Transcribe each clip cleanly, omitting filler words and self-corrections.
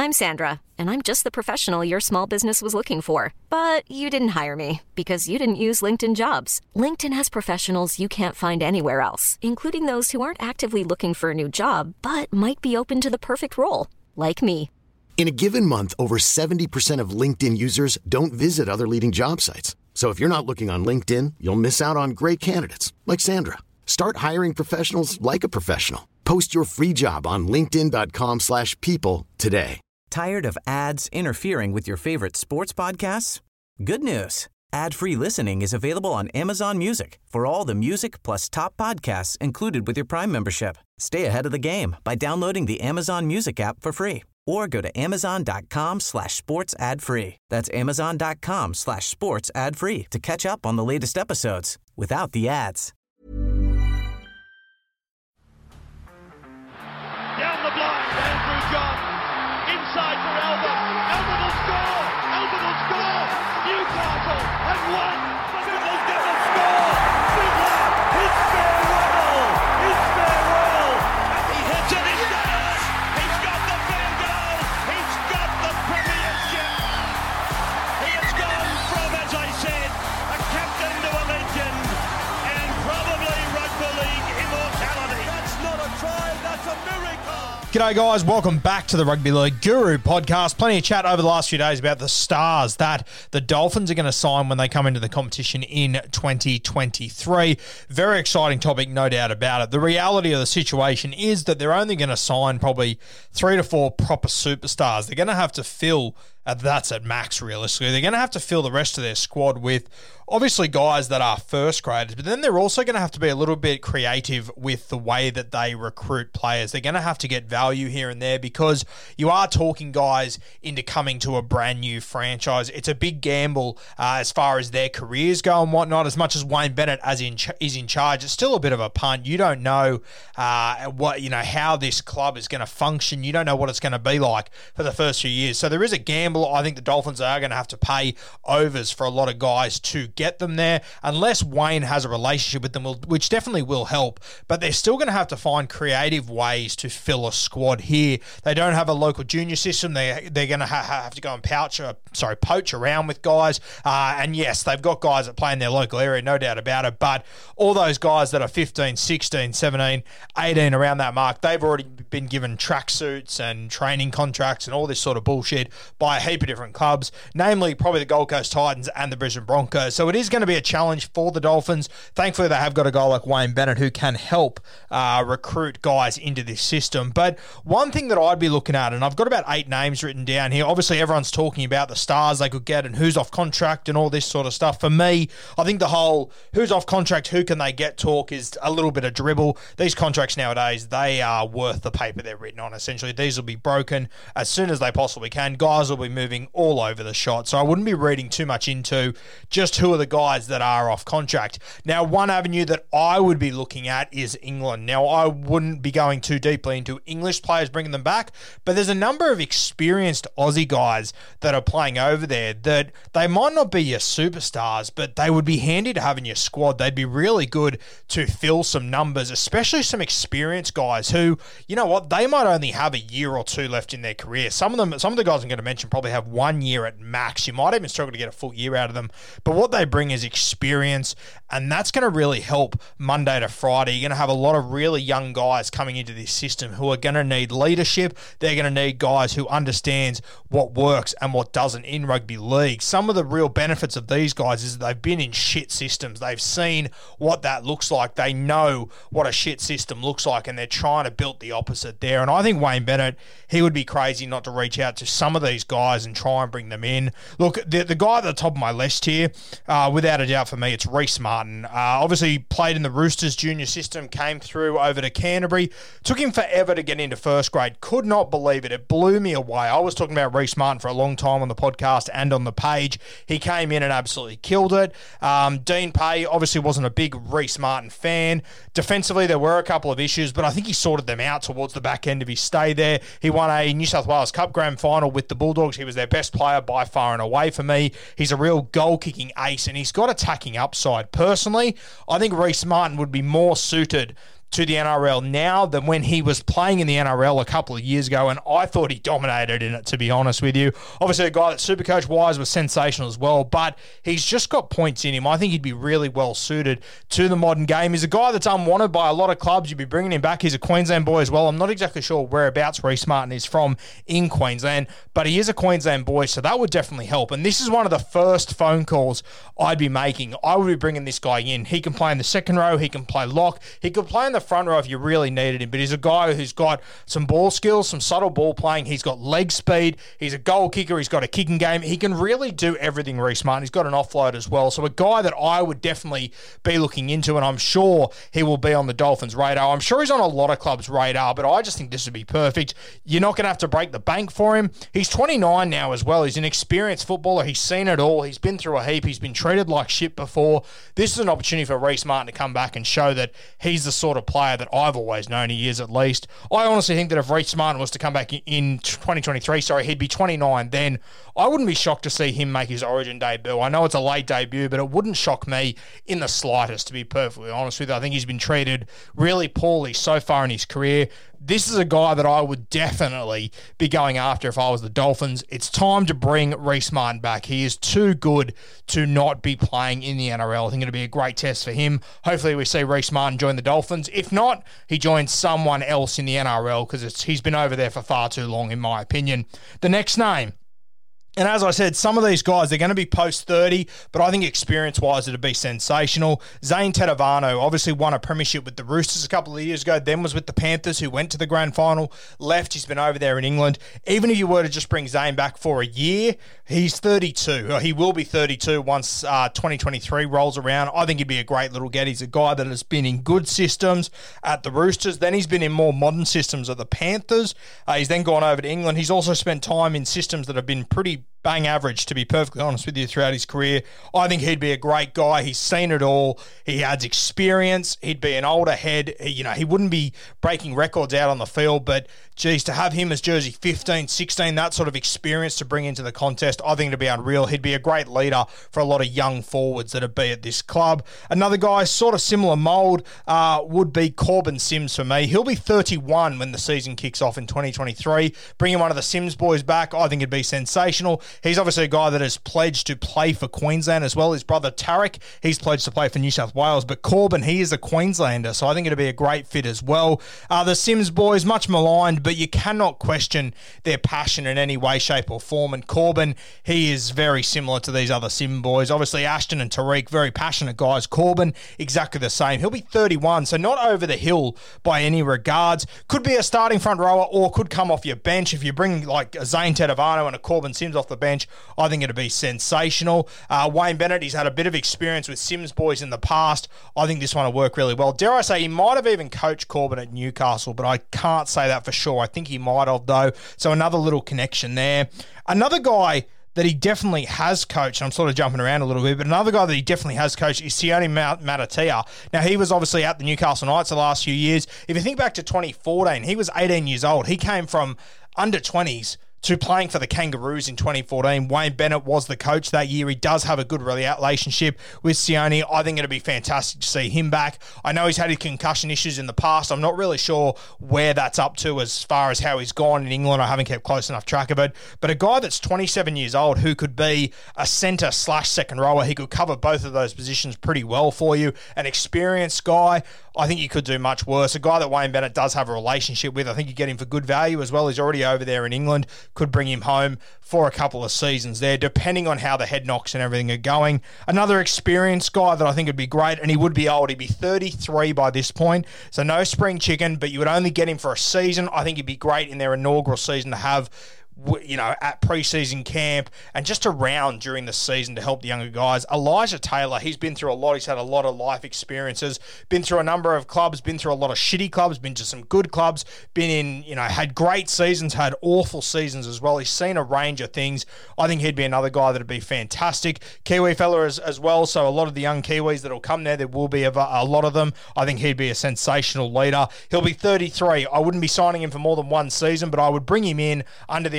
I'm Sandra, and I'm just the professional your small business was looking for. But you didn't hire me because you didn't use LinkedIn Jobs. LinkedIn has professionals you can't find anywhere else, including those who aren't actively looking for a new job, but might be open to the perfect role, like me. In a given month, over 70% of LinkedIn users don't visit other leading job sites. So if you're not looking on LinkedIn, you'll miss out on great candidates like Sandra. Start hiring professionals like a professional. Post your free job on linkedin.com/people today. Tired of ads interfering with your favorite sports podcasts? Good news. Ad-free listening is available on Amazon Music for all the music plus top podcasts included with your Prime membership. Stay ahead of the game by downloading the Amazon Music app for free or go to amazon.com/sports ad free. That's amazon.com/sports ad free to catch up on the latest episodes without the ads. Down the blind, Andrew John. Inside for Albert. Albert will score. Albert will score. Newcastle have won. Fiddler's going to score. Fiddler, it's farewell. It's farewell. He hits it. He's got it. He's got the fan goal. He's got the premiership. He has gone from, as I said, a captain to a legend and probably rugby league immortality. That's not a try. That's a miracle. G'day guys, welcome back to the Rugby League Guru podcast. Plenty of chat over the last few days about the stars that the Dolphins are going to sign when they come into the competition in 2023. Very exciting topic, no doubt about it. The reality of the situation is that they're only going to sign probably 3 to 4 proper superstars. They're going to have to fill, that's at max realistically, they're going to have to fill the rest of their squad with obviously guys that are first graders, but then they're also going to have to be a little bit creative with the way that they recruit players. They're going to have to get value here and there because you are talking guys into coming to a brand new franchise. It's a big gamble as far as their careers go and whatnot. As much as Wayne Bennett is in charge, it's still a bit of a punt. You don't know how this club is going to function. You don't know what it's going to be like for the first few years. So there is a gamble. I think the Dolphins are going to have to pay overs for a lot of guys to get them there, unless Wayne has a relationship with them, which definitely will help. But they're still going to have to find creative ways to fill a squad here. They don't have a local junior system. They're going to have to go and poach around with guys. And yes, they've got guys that play in their local area, no doubt about it. But all those guys that are 15, 16, 17, 18, around that mark, they've already been given tracksuits and training contracts and all this sort of bullshit by a heap of different clubs, namely probably the Gold Coast Titans and the Brisbane Broncos. So it is going to be a challenge for the Dolphins. Thankfully, they have got a guy like Wayne Bennett who can help recruit guys into this system. But one thing that I'd be looking at, and I've got about 8 names written down here. Obviously, everyone's talking about the stars they could get and who's off contract and all this sort of stuff. For me, I think the whole who's off contract, who can they get talk is a little bit of dribble. These contracts nowadays, they are worth the paper they're written on. Essentially, these will be broken as soon as they possibly can. Guys will be moving all over the shot. So I wouldn't be reading too much into just who are the guys that are off contract. Now, one avenue that I would be looking at is England. Now, I wouldn't be going too deeply into English players bringing them back, but there's a number of experienced Aussie guys that are playing over there that they might not be your superstars, but they would be handy to have in your squad. They'd be really good to fill some numbers, especially some experienced guys who, you know what, they might only have a year or two left in their career. Some of the guys I'm going to mention probably have 1 year at max. You might even struggle to get a full year out of them, but what they bring is experience, and that's going to really help Monday to Friday. You're going to have a lot of really young guys coming into this system who are going to need leadership. They're going to need guys who understands what works and what doesn't in rugby league. Some of the real benefits of these guys is that they've been in shit systems. They've seen what that looks like. They know what a shit system looks like, and they're trying to build the opposite there. And I think Wayne Bennett, he would be crazy not to reach out to some of these guys and try and bring them in. Look, the guy at the top of my list here, without a doubt for me, it's Reece Martin. Obviously played in the Roosters junior system, came through over to Canterbury. Took him forever to get into first grade. Could not believe it. It blew me away. I was talking about Reece Martin for a long time on the podcast and on the page. He came in and absolutely killed it. Dean Pay obviously wasn't a big Reece Martin fan. Defensively, there were a couple of issues, but I think he sorted them out towards the back end of his stay there. He won a New South Wales Cup Grand Final with the Bulldogs. He was their best player by far and away for me. He's a real goal-kicking ace, and he's got attacking upside. Personally, I think Reece Martin would be more suited to the NRL now than when he was playing in the NRL a couple of years ago, and I thought he dominated in it, to be honest with you. Obviously, a guy that Supercoach-wise was sensational as well, but he's just got points in him. I think he'd be really well suited to the modern game. He's a guy that's unwanted by a lot of clubs. You'd be bringing him back. He's a Queensland boy as well. I'm not exactly sure whereabouts Reece Martin is from in Queensland, but he is a Queensland boy, so that would definitely help. And this is one of the first phone calls I'd be making. I would be bringing this guy in. He can play in the second row. He can play lock. He could play in the front row if you really needed him, but he's a guy who's got some ball skills, some subtle ball playing. He's got leg speed. He's a goal kicker. He's got a kicking game. He can really do everything, Reece Martin. He's got an offload as well. So a guy that I would definitely be looking into, and I'm sure he will be on the Dolphins' radar. I'm sure he's on a lot of clubs' radar, but I just think this would be perfect. You're not going to have to break the bank for him. He's 29 now as well. He's an experienced footballer. He's seen it all. He's been through a heap. He's been treated like shit before. This is an opportunity for Reece Martin to come back and show that he's the sort of player that I've always known he is, at least. I honestly think that if Reece Martin was to come back in 2023, he'd be 29 then. I wouldn't be shocked to see him make his Origin debut. I know it's a late debut, but it wouldn't shock me in the slightest, to be perfectly honest with you. I think he's been treated really poorly so far in his career. This is a guy that I would definitely be going after if I was the Dolphins. It's time to bring Reece Martin back. He is too good to not be playing in the NRL. I think it'll be a great test for him. Hopefully we see Reece Martin join the Dolphins. If not, he joins someone else in the NRL because he's been over there for far too long, in my opinion. The next name. And as I said, some of these guys, they're going to be post-30, but I think experience-wise, it'd be sensational. Zane Tetevano obviously won a premiership with the Roosters a couple of years ago, then was with the Panthers, who went to the grand final, left. He's been over there in England. Even if you were to just bring Zane back for a year, he's 32. He will be 32 once 2023 rolls around. I think he'd be a great little get. He's a guy that has been in good systems at the Roosters. Then he's been in more modern systems at the Panthers. He's then gone over to England. He's also spent time in systems that have been pretty bang average, to be perfectly honest with you, throughout his career. I think he'd be a great guy. He's seen it all. He adds experience. He'd be an older head. He wouldn't be breaking records out on the field, but geez, to have him as jersey 15, 16, that sort of experience to bring into the contest, I think it'd be unreal. He'd be a great leader for a lot of young forwards that'd be at this club. Another guy, sort of similar mould, would be Corbin Sims for me. He'll be 31 when the season kicks off in 2023. Bringing one of the Sims boys back, I think it'd be sensational. He's obviously a guy that has pledged to play for Queensland as well. His brother Tarek, he's pledged to play for New South Wales, but Corbin, he is a Queenslander, so I think it'd be a great fit as well. The Sims boys, much maligned, but you cannot question their passion in any way, shape or form, and Corbin, he is very similar to these other Sim boys. Obviously, Ashton and Tariq, very passionate guys. Corbin, exactly the same. He'll be 31, so not over the hill by any regards. Could be a starting front rower or could come off your bench. If you bring like a Zane Tetevano and a Corbin Sims off the bench, I think it'd be sensational. Wayne Bennett, he's had a bit of experience with Sims boys in the past. I think this one will work really well. Dare I say, he might have even coached Corbin at Newcastle, but I can't say that for sure. I think he might have, though. So another little connection there. Another guy that he definitely has coached, I'm sort of jumping around a little bit, but another guy that he definitely has coached is Sione Matatia. Now, he was obviously at the Newcastle Knights the last few years. If you think back to 2014, he was 18 years old. He came from under 20s to playing for the Kangaroos in 2014. Wayne Bennett was the coach that year. He does have a good relationship with Sione. I think it'd be fantastic to see him back. I know he's had his concussion issues in the past. I'm not really sure where that's up to as far as how he's gone in England. I haven't kept close enough track of it. But a guy that's 27 years old who could be a centre/second rower, he could cover both of those positions pretty well for you. An experienced guy, I think you could do much worse. A guy that Wayne Bennett does have a relationship with, I think you get him for good value as well. He's already over there in England. Could bring him home for a couple of seasons there, depending on how the head knocks and everything are going. Another experienced guy that I think would be great, and he would be old. He'd be 33 by this point, so no spring chicken, but you would only get him for a season. I think he'd be great in their inaugural season to have, at pre-season camp and just around during the season to help the younger guys. Elijah Taylor, he's been through a lot. He's had a lot of life experiences, been through a number of clubs, been through a lot of shitty clubs, been to some good clubs, been in, had great seasons, had awful seasons as well. He's seen a range of things. I think he'd be another guy that'd be fantastic. Kiwi fella as well, so a lot of the young Kiwis that'll come there will be a lot of them. I think he'd be a sensational leader. He'll be 33. I wouldn't be signing him for more than one season, but I would bring him in under the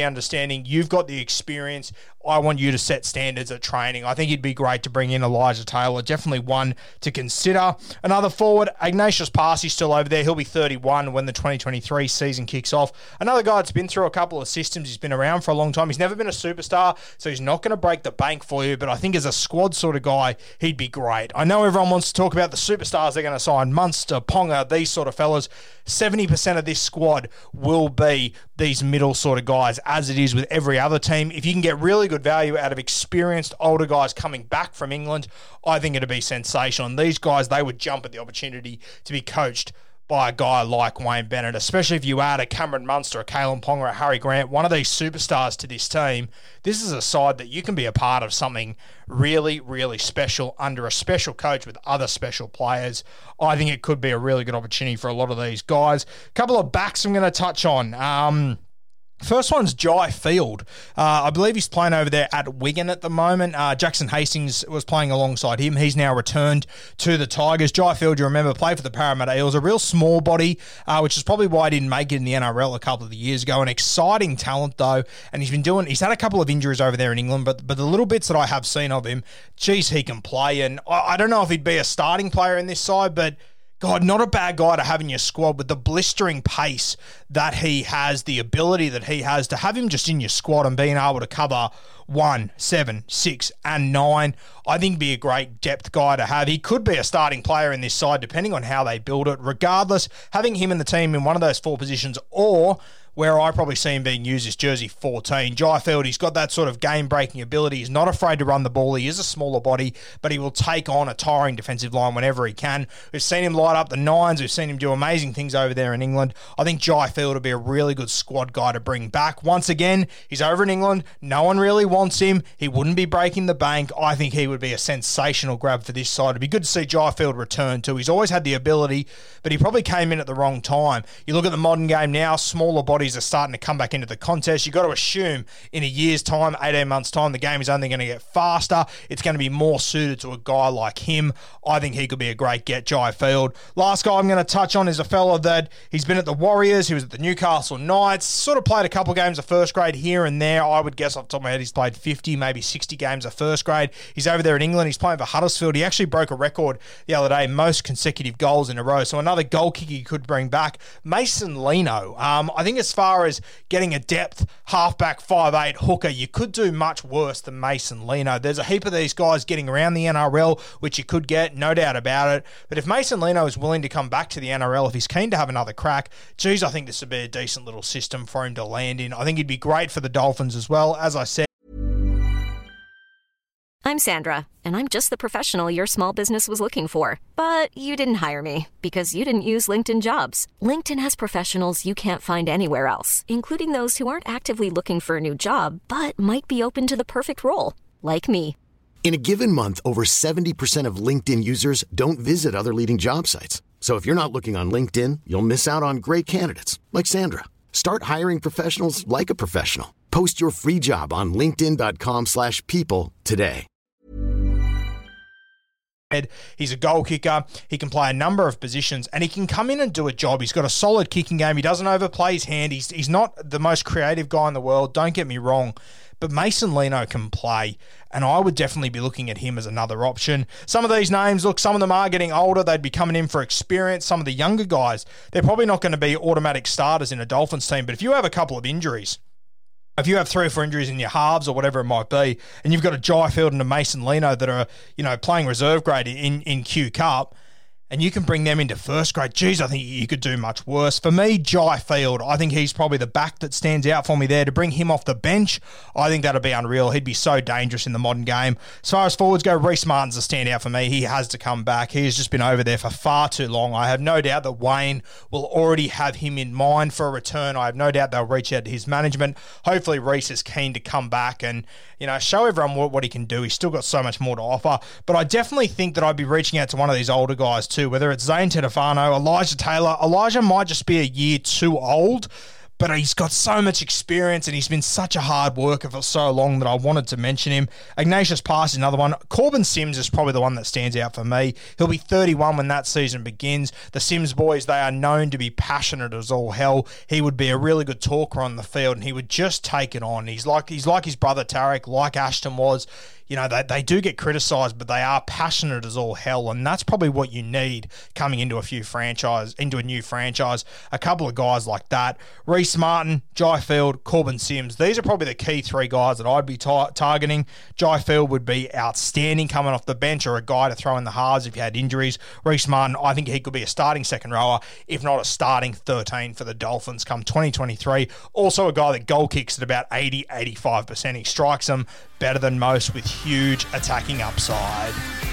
understanding. You've got the experience. I want you to set standards at training. I think it'd be great to bring in Elijah Taylor. Definitely one to consider. Another forward, Ignatius Parsi, still over there. He'll be 31 when the 2023 season kicks off. Another guy that's been through a couple of systems. He's been around for a long time. He's never been a superstar, so he's not going to break the bank for you, but I think as a squad sort of guy, he'd be great. I know everyone wants to talk about the superstars they're going to sign, Munster, Ponga, these sort of fellas. 70% of this squad will be these middle sort of guys, as it is with every other team. If you can get really good value out of experienced older guys coming back from England, I think it'd be sensational. And these guys, they would jump at the opportunity to be coached by a guy like Wayne Bennett, especially if you add a Cameron Munster, a Kalen Ponga, a Harry Grant, one of these superstars to this team. This is a side that you can be a part of something really, really special under a special coach with other special players. I think it could be a really good opportunity for a lot of these guys. A couple of backs I'm going to touch on. First one's Jai Field. I believe he's playing over there at Wigan at the moment. Jackson Hastings was playing alongside him. He's now returned to the Tigers. Jai Field, you remember, played for the Parramatta Eels. A real small body, which is probably why he didn't make it in the NRL a couple of years ago. An exciting talent, though, and he's had a couple of injuries over there in England, but the little bits that I have seen of him, geez, he can play. And I don't know if he'd be a starting player in this side, but God, not a bad guy to have in your squad with the blistering pace that he has, the ability that he has, to have him just in your squad and being able to cover 1, 7, 6, and 9. I think he'd be a great depth guy to have. He could be a starting player in this side, depending on how they build it. Regardless, having him in the team in one of those four positions, or where I probably see him being used is jersey 14. Jai Field, he's got that sort of game-breaking ability. He's not afraid to run the ball. He is a smaller body, but he will take on a tiring defensive line whenever he can. We've seen him light up the nines. We've seen him do amazing things over there in England. I think Jai Field will be a really good squad guy to bring back. Once again, he's over in England. No one really wants him. He wouldn't be breaking the bank. I think he would be a sensational grab for this side. It'd be good to see Jai Field return too. He's always had the ability, but he probably came in at the wrong time. You look at the modern game now, smaller bodies are starting to come back into the contest. You've got to assume in a year's time, 18 months' time, the game is only going to get faster. It's going to be more suited to a guy like him. I think he could be a great get, Jai Field. Last guy I'm going to touch on is a fella that he's been at the Warriors. He was at the Newcastle Knights. Sort of played a couple games of first grade here and there. I would guess off the top of my head he's played 50, maybe 60 games of first grade. He's over there in England. He's playing for Huddersfield. He actually broke a record the other day, most consecutive goals in a row. So another goal kicker you could bring back. Mason Lino. I think as far as getting a depth halfback 5'8" hooker, you could do much worse than Mason Lino. There's a heap of these guys getting around the NRL, which you could get, no doubt about it. But if Mason Lino is willing to come back to the NRL, if he's keen to have another crack, geez, I think this would be a decent little system for him to land in. I think he'd be great for the Dolphins as well. As I said, I'm Sandra, and I'm just the professional your small business was looking for. But you didn't hire me because you didn't use LinkedIn Jobs. LinkedIn has professionals you can't find anywhere else, including those who aren't actively looking for a new job, but might be open to the perfect role, like me. In a given month, over 70% of LinkedIn users don't visit other leading job sites. So if you're not looking on LinkedIn, you'll miss out on great candidates like Sandra. Start hiring professionals like a professional. Post your free job on linkedin.com/people today. He's a goal kicker. He can play a number of positions, and he can come in and do a job. He's got a solid kicking game. He doesn't overplay his hand. He's not the most creative guy in the world. Don't get me wrong. But Mason Lino can play, and I would definitely be looking at him as another option. Some of these names, look, some of them are getting older. They'd be coming in for experience. Some of the younger guys, they're probably not going to be automatic starters in a Dolphins team. But if you have a couple of injuries, if you have 3 or 4 injuries in your halves or whatever it might be, and you've got a Jai Field and a Mason Lino that are, playing reserve grade in Q Cup, and you can bring them into first grade, geez, I think you could do much worse. For me, Jai Field, I think he's probably the back that stands out for me there. To bring him off the bench, I think that'd be unreal. He'd be so dangerous in the modern game. As far as forwards go, Reece Martin's a standout for me. He has to come back. He has just been over there for far too long. I have no doubt that Wayne will already have him in mind for a return. I have no doubt they'll reach out to his management. Hopefully Reece is keen to come back and, show everyone what he can do. He's still got so much more to offer. But I definitely think that I'd be reaching out to one of these older guys too, whether it's Zane Tedefano, Elijah Taylor. Elijah might just be a year too old, but he's got so much experience and he's been such a hard worker for so long that I wanted to mention him. Ignatius Pass is another one. Corbin Sims is probably the one that stands out for me. He'll be 31 when that season begins. The Sims boys, they are known to be passionate as all hell. He would be a really good talker on the field and he would just take it on. He's like his brother Tarek, like Ashton was. You know, they do get criticised, but they are passionate as all hell, and that's probably what you need coming into a new franchise. A couple of guys like that. Reece Martin, Jai Field, Corbin Sims. These are probably the key three guys that I'd be targeting. Jai Field would be outstanding coming off the bench or a guy to throw in the halves if you had injuries. Reece Martin, I think he could be a starting second rower, if not a starting 13 for the Dolphins come 2023. Also a guy that goal kicks at about 80-85%. He strikes them better than most with huge attacking upside.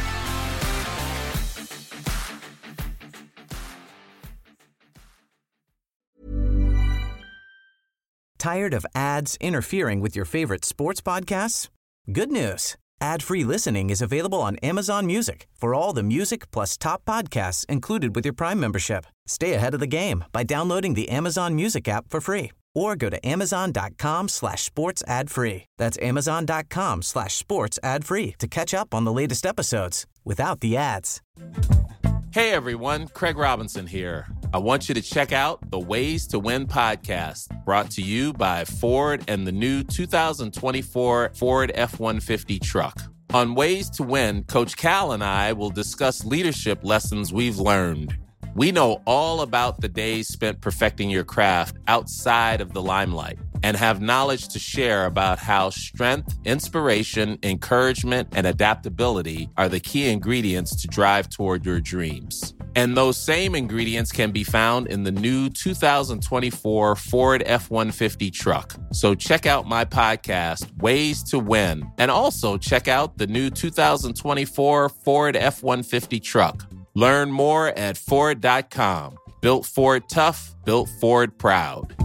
Tired of ads interfering with your favorite sports podcasts? Good news. Ad-free listening is available on Amazon Music for all the music plus top podcasts included with your Prime membership. Stay ahead of the game by downloading the Amazon Music app for free or go to amazon.com/sports ad free. That's amazon.com/sports ad free to catch up on the latest episodes without the ads. Hey everyone, Craig Robinson here. I want you to check out the Ways to Win podcast, brought to you by Ford and the new 2024 Ford F-150 truck. On Ways to Win, Coach Cal and I will discuss leadership lessons we've learned. We know all about the days spent perfecting your craft outside of the limelight and have knowledge to share about how strength, inspiration, encouragement, and adaptability are the key ingredients to drive toward your dreams. And those same ingredients can be found in the new 2024 Ford F-150 truck. So check out my podcast, Ways to Win, and also check out the new 2024 Ford F-150 truck. Learn more at Ford.com. Built Ford tough, built Ford proud.